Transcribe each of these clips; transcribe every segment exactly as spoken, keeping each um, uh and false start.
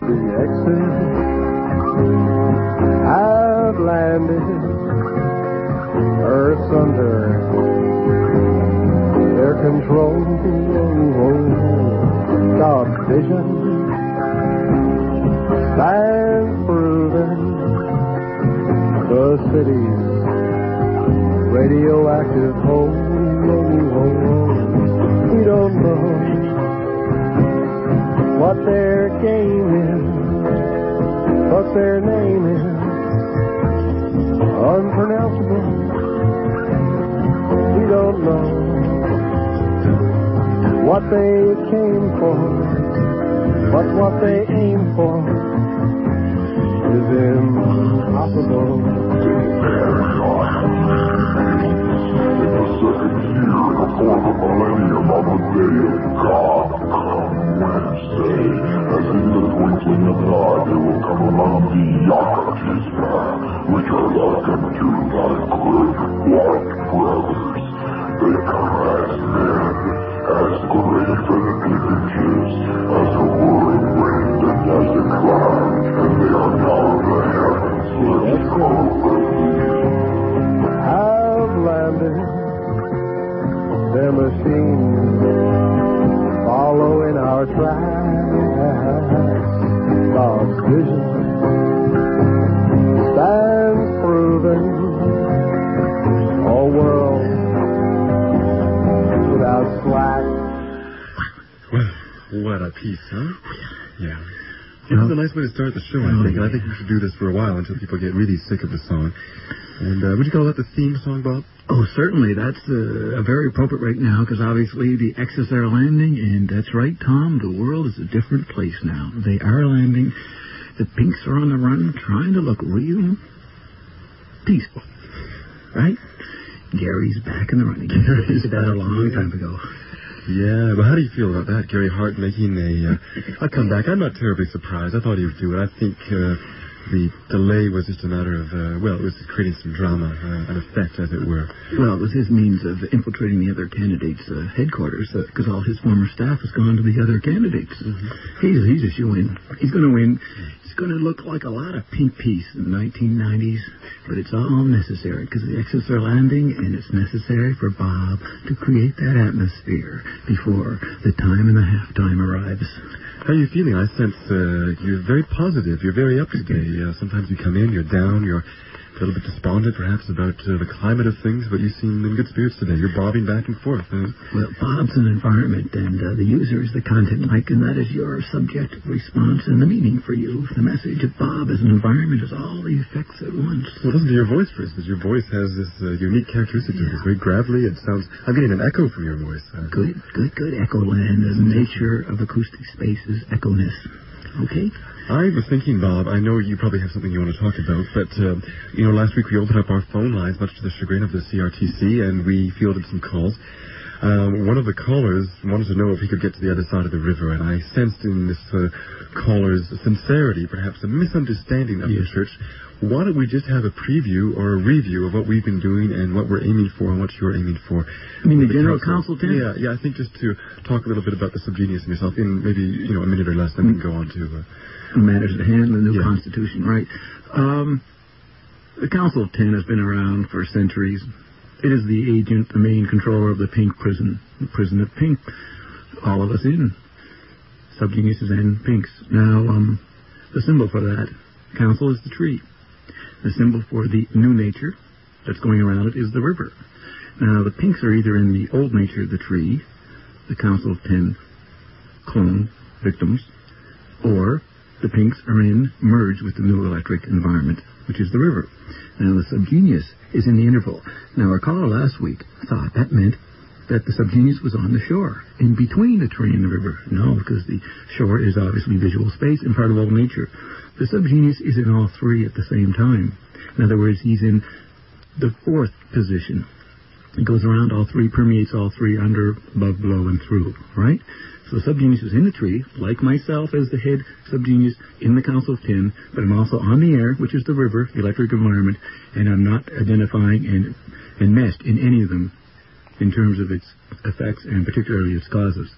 the X's have landed. Earth's under their control. God's vision stands proven. The city's radioactive home. We don't know what their game is, but their name is unpronounceable. We don't know what they came for, but what they aim for is impossible. Before the millennium of a day of God come Wednesday, as in the twinkling of an eye they will come along the Yakutis path, which are likened to thy great white brothers. They come as men, as great and images, as a whirling wind and as a cloud, and they are now in the heavens. Let's go, have landed. Their machines following our tracks. God's vision stands proven. All world without slack. Well, what a piece, huh? Yeah. It was a nice way to start the show, I think. And I think we should do this for a while until people get really sick of the song. And uh, would you call that the theme song, Bob? Oh, certainly. That's uh, very appropriate right now because obviously the X's are landing, and that's right, Tom. The world is a different place now. They are landing. The Pinks are on the run, trying to look real peaceful, right? Gary's back in the running. He did that a long time ago. Yeah, well, how do you feel about that? Gary Hart making a, uh, a comeback. I'm not terribly surprised. I thought he would do it. I think uh, the delay was just a matter of, uh, well, it was creating some drama, uh, an effect, as it were. Well, it was his means of infiltrating the other candidates' uh, headquarters, because uh, all his former staff has gone to the other candidates. Mm-hmm. He's, he's a shoo-in. He's going to win. It's going to look like a lot of pink peace in the nineteen nineties, but it's all necessary, because the X's are landing, and it's necessary for Bob to create that atmosphere before the time and the halftime arrives. How are you feeling? I sense uh, you're very positive. You're very up today. Uh, sometimes you come in, you're down, you're a little bit despondent, perhaps, about uh, the climate of things, but you seem in good spirits today. You're bobbing back and forth. Uh, well, Bob's an environment, and uh, the user is the content mic, and that is your subjective response and the meaning for you. The message of Bob as an environment is all the effects at once. Well, listen to your voice, for instance. Your voice has this uh, unique characteristic to it. It's very gravelly. It sounds... I'm getting an echo from your voice. Uh, good, good, good. Echo land. The nature of acoustic space is echo-ness. Okay? I was thinking, Bob, I know you probably have something you want to talk about, but, uh, you know, last week we opened up our phone lines, much to the chagrin of the C R T C, and we fielded some calls. Um, one of the callers wanted to know if he could get to the other side of the river, and I sensed in this uh, caller's sincerity, perhaps a misunderstanding of yes. the church. Why don't we just have a preview or a review of what we've been doing and what we're aiming for and what you're aiming for? I mean, the, the general council, Tim? Yeah, yeah, I think just to talk a little bit about the Subgenius and yourself in maybe, you know, a minute or less, then mm. we can go on to... Uh, matters at hand, the new yeah. Constitution, right? Um, the Council of Ten has been around for centuries. It is the agent, the main controller of the Pink prison, the prison of Pink. All of us in. Subgeniuses and Pinks. Now, um, the symbol for that council is the tree. The symbol for the new nature that's going around it is the river. Now, the Pinks are either in the old nature of the tree, the Council of Ten clone victims, or the Pinks are in, merged with the new electric environment, which is the river. Now, the Subgenius is in the interval. Now, our caller last week thought that meant that the Subgenius was on the shore, in between the tree and the river. No, because the shore is obviously visual space and part of old nature. The Subgenius is in all three at the same time. In other words, he's in the fourth position. It goes around all three, permeates all three, under, above, below, and through, right? So the Subgenius is in the tree, like myself as the head Subgenius in the Council of Ten, but I'm also on the air, which is the river, the electric environment, and I'm not identifying and enmeshed in any of them in terms of its effects and particularly its causes.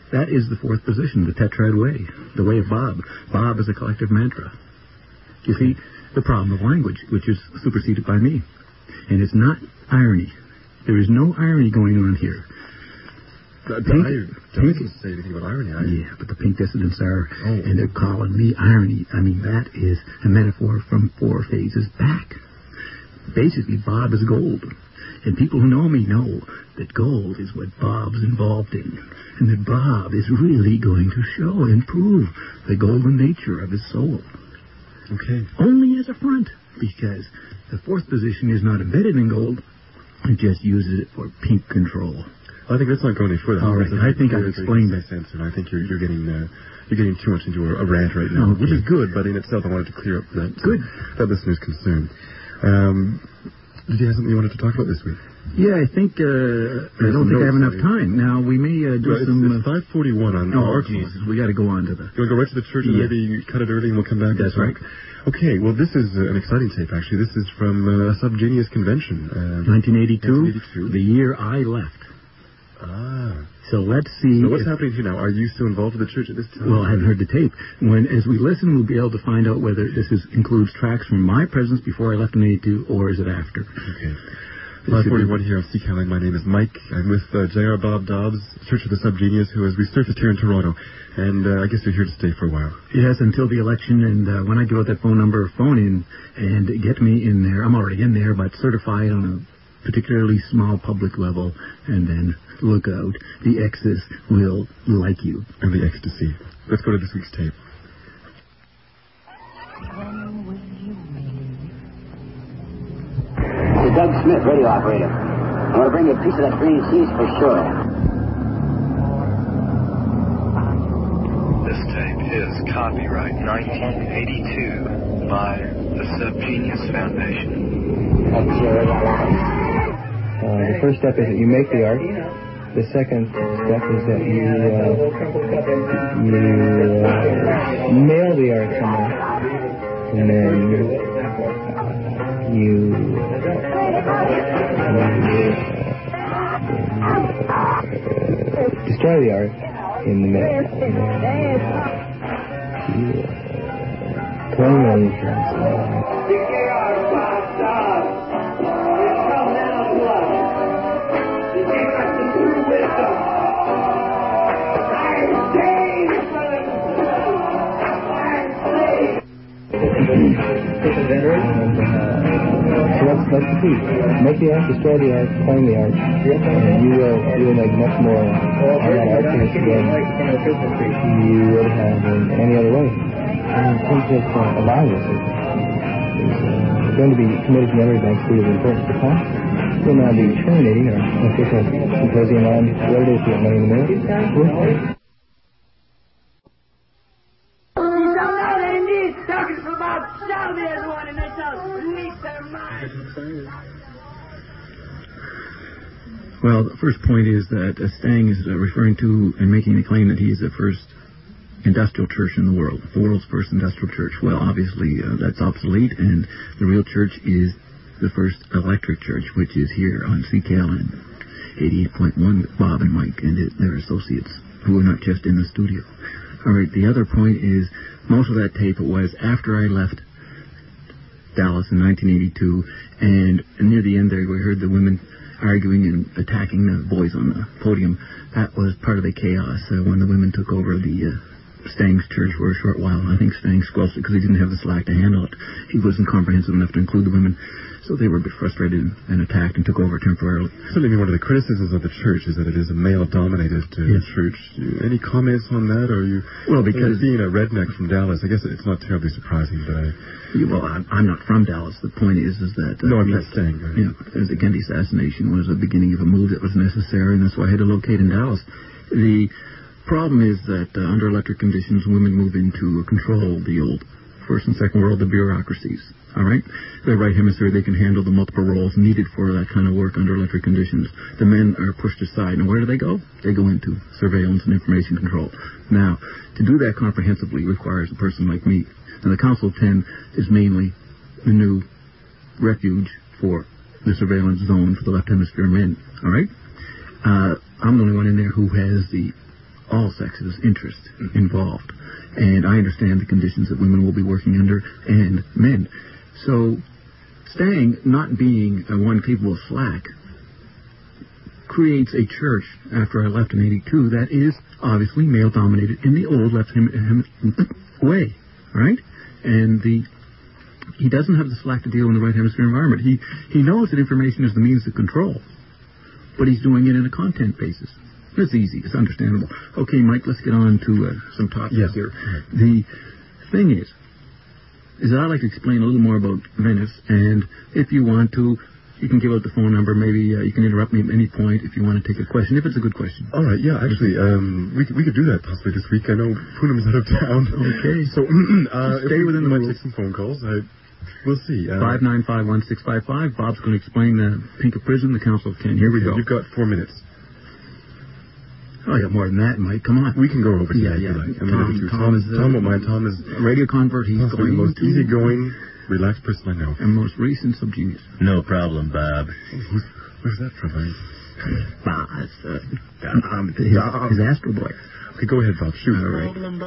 That is the fourth position, the tetrad way, the way of Bob. Bob is a collective mantra. You see, the problem of language, which is superseded by me. And it's not irony. There is no irony going on here. But Pink, I don't pink, say anything about irony. I, yeah, but the pink dissidents are, oh. and they're calling me irony. I mean, that is a metaphor from four phases back. Basically, Bob is gold. And people who know me know that gold is what Bob's involved in. And that Bob is really going to show and prove the golden nature of his soul. Okay. Only as a front, because the fourth position is not embedded in gold. It just uses it for pink control. Well, I think let's not go any further. All right, I think I've explained that. Sense, and I think you're, you're getting uh, you're getting too much into a, a rant right now, okay. which is good, but in itself I wanted to clear up that, good. that listener's concern. Um, did you have something you wanted to talk about this week? Yeah, I think, uh, I don't think I have enough time. Now, we may uh, do well, some... It's, it's five forty-one on oh, our Jesus, we got to go on to the... You want to go right to the church and yeah. maybe cut it early and we'll come back? That's right. Okay, well, this is uh, an exciting tape, actually. This is from uh, a Subgenius convention. Uh, nineteen eighty-two, nineteen eighty-two, the year I left. Ah. So let's see... So what's if, happening here now? Are you still involved with the church at this time? Well, I haven't heard the tape. When, as we listen, we'll be able to find out whether this is, includes tracks from my presence before I left in eighty-two, or is it after. Okay. five forty-one here on C K L N. My name is Mike. I'm with uh, J R Bob Dobbs, Church of the Subgenius, who has resurfaced here in Toronto. And uh, I guess you're here to stay for a while. Yes, until the election. And uh, when I give out that phone number, phone in and get me in there. I'm already in there, but certified on a particularly small public level. And then look out. The X's will like you. And the ecstasy. Let's go to this week's tape. To Doug Smith, radio operator. I want to bring you a piece of that green cheese for sure. This tape is copyright nineteen eighty-two by the Subgenius Foundation. Uh, the first step is that you make the art. The second step is that you uh, you uh, mail the art somewhere, and then you, you destroy the art in the mail. You uh, claim on insurance. So let's, let's see. Make the art, destroy the art, claim the art, and you will you will make much more on that art piece than you would have in any other way. And in terms of uh, allowing this, is uh, going to be committed to memory banks due to the importance of the cost. We'll now be terminating our official symposium on what it is to get money in the mail. Well, the first point is that uh, Stang is uh, referring to and making the claim that he is the first industrial church in the world, the world's first industrial church. Well, obviously, uh, that's obsolete, and the real church is the first electric church, which is here on C K L N, eighty-eight point one with Bob and Mike and their associates, who are not just in the studio. All right, the other point is most of that tape was after I left Dallas in nineteen eighty-two, and near the end there we heard the women arguing and attacking the boys on the podium. That was part of the chaos uh, when the women took over the uh, Stang's church for a short while. I think Stang squelched it because he didn't have the slack to handle it. He wasn't comprehensive enough to include the women, so they were a bit frustrated and attacked and took over temporarily. Certainly one of the criticisms of the church is that it is a male-dominated uh, yes. church. Any comments on that? Or are you, well, because being a redneck from Dallas, I guess it's not terribly surprising, but I... Well, I'm, I'm not from Dallas. The point is, is that... no, Uh, I'm yes, not saying... Right? You know, the Kennedy assassination was the beginning of a move that was necessary, and that's why I had to locate in Dallas. The problem is that uh, under electric conditions, women move into control the old First and Second World, the bureaucracies. All right? The right hemisphere, they can handle the multiple roles needed for that kind of work under electric conditions. The men are pushed aside. And where do they go? They go into surveillance and information control. Now, to do that comprehensively requires a person like me. And the Council of Ten is mainly the new refuge for the surveillance zone for the left hemisphere men. All right? Uh, I'm the only one in there who has the all sexes interest involved. And I understand the conditions that women will be working under and men. So staying, not being uh, one capable of slack, creates a church after I left in eighty-two that is obviously male-dominated in the old left him, him way, right? And the he doesn't have the slack to deal in the right hemisphere environment. He he knows that information is the means of control, but he's doing it in a content basis. It's easy. It's understandable. Okay, Mike, let's get on to uh, some topics yeah. here. The thing is, is that I'd like to explain a little more about Venice, and if you want to, you can give out the phone number. Maybe uh, you can interrupt me at any point if you want to take a question, if it's a good question. All right, yeah, actually, um, we, we could do that possibly this week. I know Poonam's out of town. Okay. So, uh, Stay within the might rules. take some phone calls. I, we'll see. Uh, five nine five, one six five five. Bob's going to explain the Pink of Prison, the Council of Ten. Here we go. You've got four minutes. Oh, I got more than that, Mike. Come on. We can go over to Yeah, that yeah. if you like. I mean, Tom, if you- Tom Tom, is, uh, Tom, won't mind. Tom is Radio convert, he's possibly going the most to- easygoing, relaxed person I know. And most recent subgenius. No problem, Bob. Who's, where's that from? I- Bob, it's, uh, um, his, his Astro Boy. Okay, go ahead, Bob. Shoot. All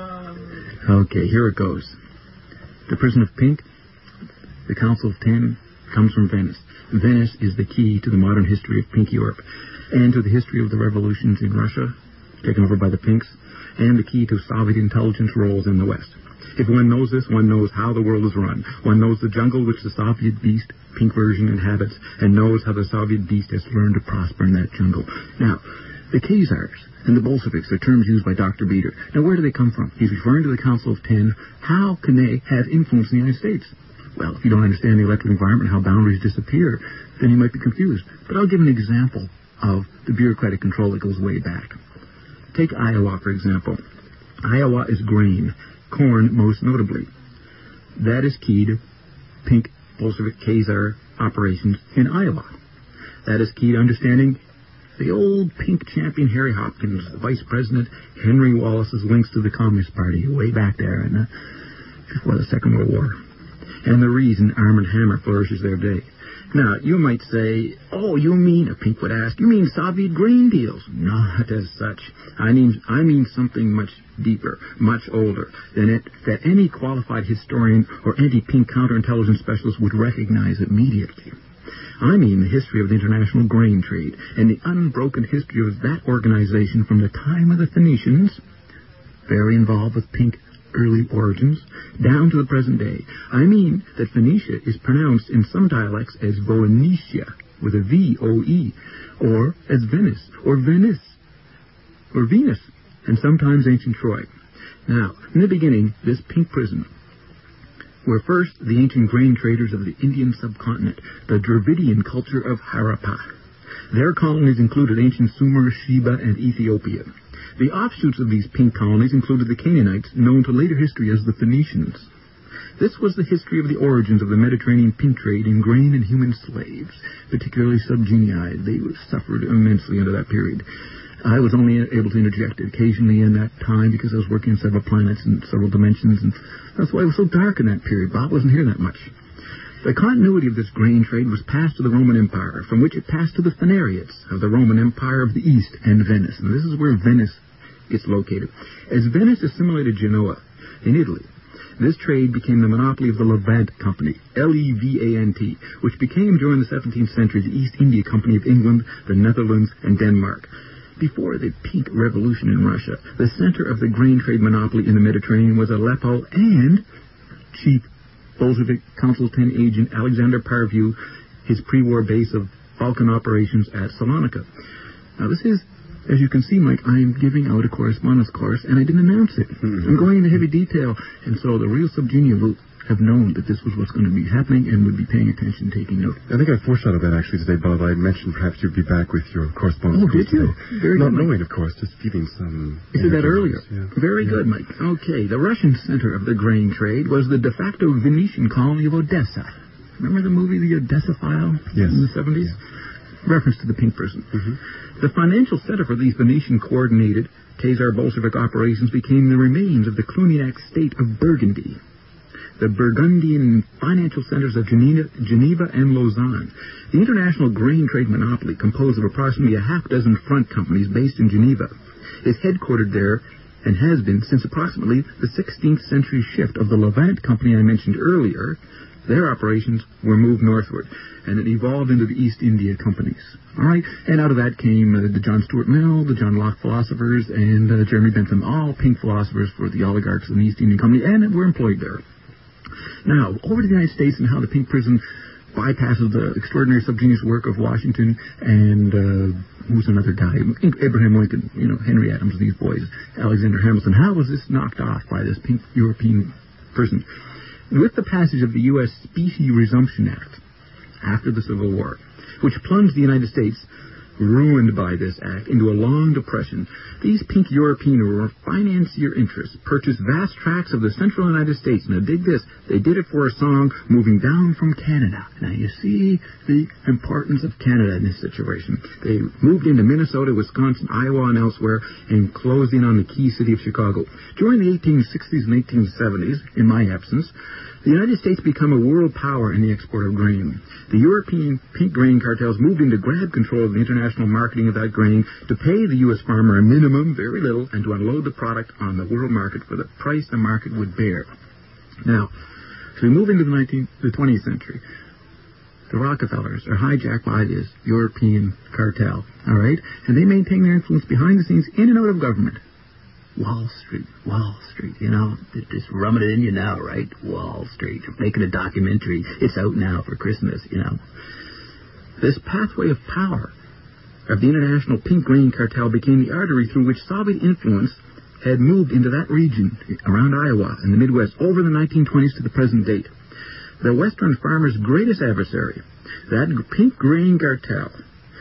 right. Okay, here it goes. The Prison of Pink, the Council of Ten, comes from Venice. Venice is the key to the modern history of Pink Europe and to the history of the revolutions in Russia, taken over by the Pinks, and the key to Soviet intelligence roles in the West. If one knows this, one knows how the world is run. One knows the jungle which the Soviet beast, Pink version, inhabits, and knows how the Soviet beast has learned to prosper in that jungle. Now, the Khazars and the Bolsheviks are terms used by Doctor Beater. Now, where do they come from? He's referring to the Council of Ten. How can they have influence in the United States? Well, if you don't understand the electric environment, how boundaries disappear, then you might be confused. But I'll give an example of the bureaucratic control that goes way back. Take Iowa, for example. Iowa is grain, corn most notably. That is key to Pink Bolshevik Khazar operations in Iowa. That is key to understanding the old Pink champion Harry Hopkins, the Vice President Henry Wallace's links to the Communist Party way back there in, uh, before the Second World War. And the reason Arm and Hammer flourishes there today. Now, you might say, oh, you mean, a Pink would ask, you mean Soviet grain deals? Not as such. I mean, I mean something much deeper, much older, than it, that any qualified historian or anti-Pink counterintelligence specialist would recognize immediately. I mean the history of the international grain trade and the unbroken history of that organization from the time of the Phoenicians, very involved with Pink early origins, down to the present day. I mean that Phoenicia is pronounced in some dialects as Voenicia, with a V O E, or as Venice, or Venice, or Venus, and sometimes ancient Troy. Now, in the beginning, this Pink prison were first the ancient grain traders of the Indian subcontinent, the Dravidian culture of Harappa. Their colonies included ancient Sumer, Sheba, and Ethiopia. The offshoots of these Pink colonies included the Canaanites, known to later history as the Phoenicians. This was the history of the origins of the Mediterranean Pink trade in grain and human slaves, particularly subgenii. They suffered immensely under that period. I was only able to interject occasionally in that time because I was working on several planets and several dimensions, and that's why it was so dark in that period. Bob wasn't here that much. The continuity of this grain trade was passed to the Roman Empire, from which it passed to the Phanariates of the Roman Empire of the East and Venice. And this is where Venice gets located. As Venice assimilated Genoa in Italy, this trade became the monopoly of the Levant Company, L E V A N T, which became during the seventeenth century the East India Company of England, the Netherlands, and Denmark. Before the Pink Revolution in Russia, the center of the grain trade monopoly in the Mediterranean was Aleppo, and Chief Bolshevik Council ten agent Alexander Parview, his pre-war base of Balkan operations at Salonika. Now this is, as you can see, Mike, I am giving out a correspondence course, and I didn't announce it. Mm-hmm. I'm going into heavy detail, and so the real subgenia will have known that this was what's going to be happening and would be paying attention, taking note. I think I foreshadowed that actually today, Bob. I mentioned perhaps you'd be back with your correspondence. Oh, did you? Today. Very Not good. knowing, of course, just feeling some... You said that earlier. Yeah. Very yeah. good, Mike. Okay, the Russian center of the grain trade was the de facto Venetian colony of Odessa. Remember the movie The Odessa File yes. in the seventies? Yeah. Reference to the Pink prison. Mm-hmm. The financial center for these Venetian-coordinated Khazar Bolshevik operations became the remains of the Cluniac state of Burgundy, the Burgundian financial centers of Geneva, Geneva and Lausanne. The international grain trade monopoly, composed of approximately a half dozen front companies based in Geneva, is headquartered there and has been since approximately the sixteenth century shift of the Levant Company I mentioned earlier. Their operations were moved northward, and it evolved into the East India Companies. All right, and out of that came uh, the John Stuart Mill, the John Locke philosophers, and uh, Jeremy Bentham, all pink philosophers for the oligarchs of the East Indian Company, and were employed there. Now, over to the United States and how the pink prison bypasses the extraordinary subgenius work of Washington and uh, who's another guy, Abraham Lincoln, you know, Henry Adams, these boys, Alexander Hamilton. How was this knocked off by this pink European prison? With the passage of the U S Specie Resumption Act after the Civil War, which plunged the United States, ruined by this act, into a long depression, these pink European or financier interests purchased vast tracts of the central United States. Now, dig this. They did it for a song, Moving Down from Canada. Now, you see the importance of Canada in this situation. They moved into Minnesota, Wisconsin, Iowa, and elsewhere, and closed in on the key city of Chicago. During the eighteen sixties and eighteen seventies, in my absence, the United States became a world power in the export of grain. The European pink grain cartels moved in to grab control of the international marketing of that grain, to pay the U S farmer a minimum, very little, and to unload the product on the world market for the price the market would bear. Now, as we move into the nineteenth, the twentieth century, the Rockefellers are hijacked by this European cartel, all right? And they maintain their influence behind the scenes in and out of government. Wall Street, Wall Street, you know, just rumming it in you now, right? Wall Street, making a documentary. It's out now for Christmas, you know. This pathway of power of the international pink grain cartel became the artery through which Soviet influence had moved into that region around Iowa and the Midwest over the nineteen twenties to the present date. The Western farmer's greatest adversary, that pink grain cartel,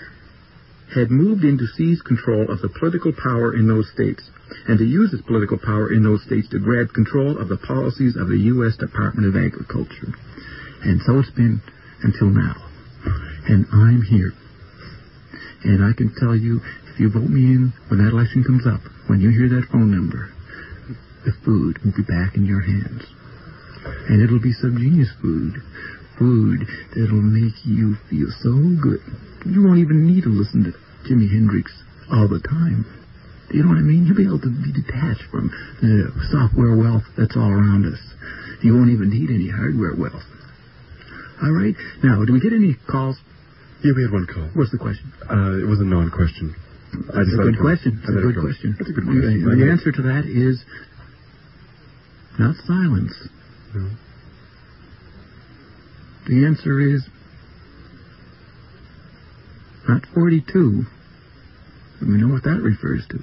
had moved in to seize control of the political power in those states, and to use its political power in those states to grab control of the policies of the U S Department of Agriculture. And so it's been until now. And I'm here. And I can tell you, if you vote me in when that election comes up, when you hear that phone number, the food will be back in your hands. And it'll be subgenius food. Food that'll make you feel so good. You won't even need to listen to Jimi Hendrix all the time. You know what I mean? You'll be able to be detached from the software wealth that's all around us. You won't even need any hardware wealth. All right? Now, do we get any calls? Yeah, we had one call. What's the question? Uh, it was a non-question. That's a good question. That's a good question. That's a good question. The, the answer to that is not silence. No. The answer is not forty-two. We know what that refers to.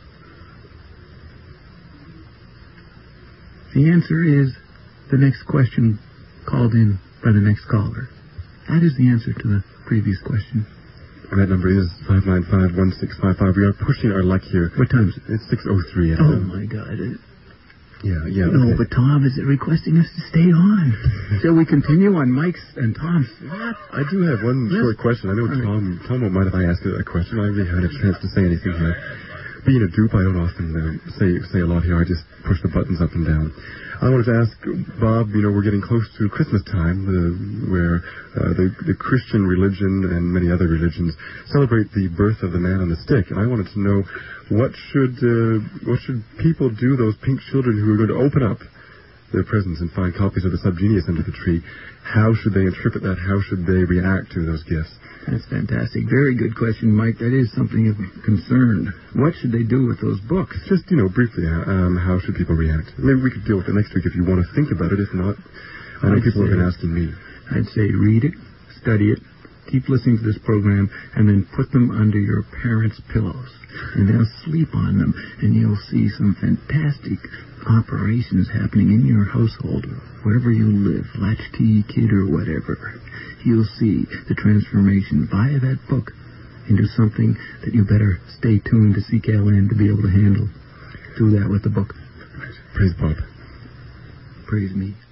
The answer is the next question called in by the next caller. That is the answer to the previous question. And that number is five nine five, one six five five. We are pushing our luck here. What time is it? It's six oh three. Oh, my God. Yeah, yeah. No, okay. but Tom is requesting us to stay on. Shall we continue on Mike's and Tom's slot? I do have one Yes. short question. I know All Tom Tom won't mind if I ask a question. I really haven't had a chance to say anything here. Being a dupe, I don't often uh, say say a lot here. I just push the buttons up and down. I wanted to ask Bob, you know, we're getting close to Christmas time, uh, where uh, the, the Christian religion and many other religions celebrate the birth of the man on the stick. And I wanted to know, what should uh, what should people do, those pink children who are going to open up their presents and find copies of the Subgenius under the tree? How should they interpret that? How should they react to those gifts? That's fantastic. Very good question, Mike. That is something of concern. What should they do with those books? Just, you know, briefly, um, how should people react? Maybe we could deal with it next week if you want to think about it. If not, I know I'd people say, have been asking me. I'd say read it, study it, keep listening to this program, and then put them under your parents' pillows. And they'll sleep on them, and you'll see some fantastic operations happening in your household, wherever you live, latchkey kid or whatever. You'll see the transformation via that book into something that you better stay tuned to C K L N to be able to handle. Do that with the book. Praise Bob. Praise me.